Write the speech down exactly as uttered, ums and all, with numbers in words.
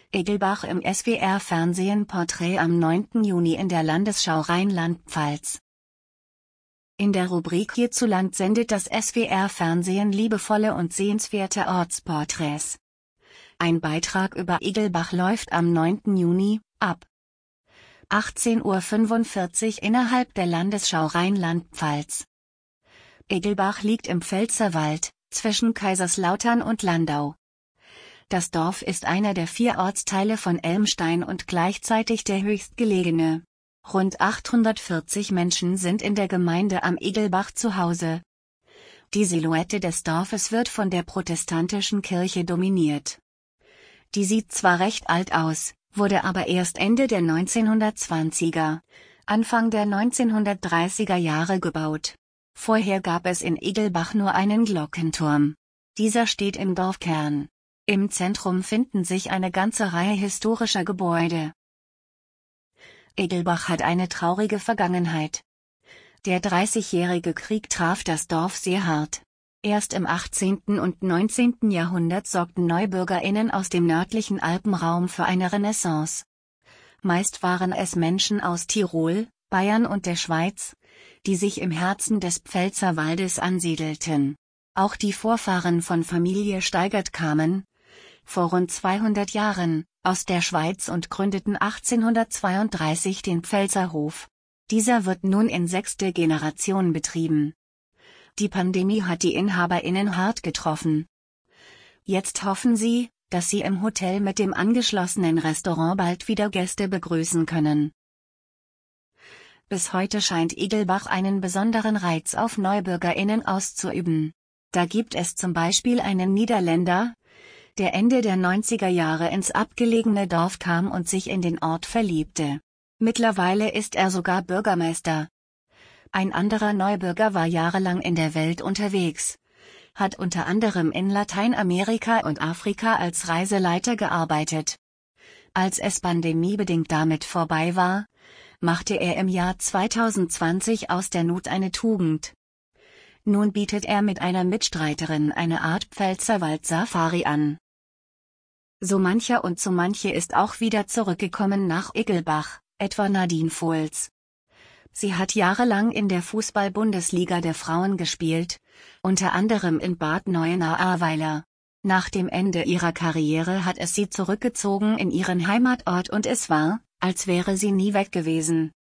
Egelbach im S W R-Fernsehen Porträt am neunten Juni in der Landesschau Rheinland-Pfalz. In der Rubrik Hierzuland sendet das S W R-Fernsehen liebevolle und sehenswerte Ortsporträts. Ein Beitrag über Egelbach läuft am neunten Juni, ab achtzehn Uhr fünfundvierzig innerhalb der Landesschau Rheinland-Pfalz. Egelbach liegt im Pfälzerwald, zwischen Kaiserslautern und Landau. Das Dorf ist einer der vier Ortsteile von Elmstein und gleichzeitig der höchstgelegene. Rund achthundertvierzig Menschen sind in der Gemeinde am Egelbach zu Hause. Die Silhouette des Dorfes wird von der protestantischen Kirche dominiert. Die sieht zwar recht alt aus, wurde aber erst Ende der neunzehnhundertzwanziger, Anfang der neunzehnhundertdreißiger Jahre gebaut. Vorher gab es in Egelbach nur einen Glockenturm. Dieser steht im Dorfkern. Im Zentrum finden sich eine ganze Reihe historischer Gebäude. Egelbach hat eine traurige Vergangenheit. Der Dreißigjährige Krieg traf das Dorf sehr hart. Erst im achtzehnten und neunzehnten Jahrhundert sorgten NeubürgerInnen aus dem nördlichen Alpenraum für eine Renaissance. Meist waren es Menschen aus Tirol, Bayern und der Schweiz, die sich im Herzen des Pfälzerwaldes ansiedelten. Auch die Vorfahren von Familie Steigert kamen, vor rund zweihundert Jahren, aus der Schweiz und gründeten achtzehnhundertzweiunddreißig den Pfälzerhof. Dieser wird nun in sechste Generation betrieben. Die Pandemie hat die InhaberInnen hart getroffen. Jetzt hoffen sie, dass sie im Hotel mit dem angeschlossenen Restaurant bald wieder Gäste begrüßen können. Bis heute scheint Egelbach einen besonderen Reiz auf NeubürgerInnen auszuüben. Da gibt es zum Beispiel einen Niederländer, der Ende der neunziger Jahre ins abgelegene Dorf kam und sich in den Ort verliebte. Mittlerweile ist er sogar Bürgermeister. Ein anderer Neubürger war jahrelang in der Welt unterwegs, hat unter anderem in Lateinamerika und Afrika als Reiseleiter gearbeitet. Als es pandemiebedingt damit vorbei war, machte er im Jahr zweitausendzwanzig aus der Not eine Tugend. Nun bietet er mit einer Mitstreiterin eine Art Pfälzerwald-Safari an. So mancher und so manche ist auch wieder zurückgekommen nach Egelbach, etwa Nadine Fohls. Sie hat jahrelang in der Fußball-Bundesliga der Frauen gespielt, unter anderem in Bad Neuenahr-Ahrweiler. Nach dem Ende ihrer Karriere hat es sie zurückgezogen in ihren Heimatort und es war, als wäre sie nie weg gewesen.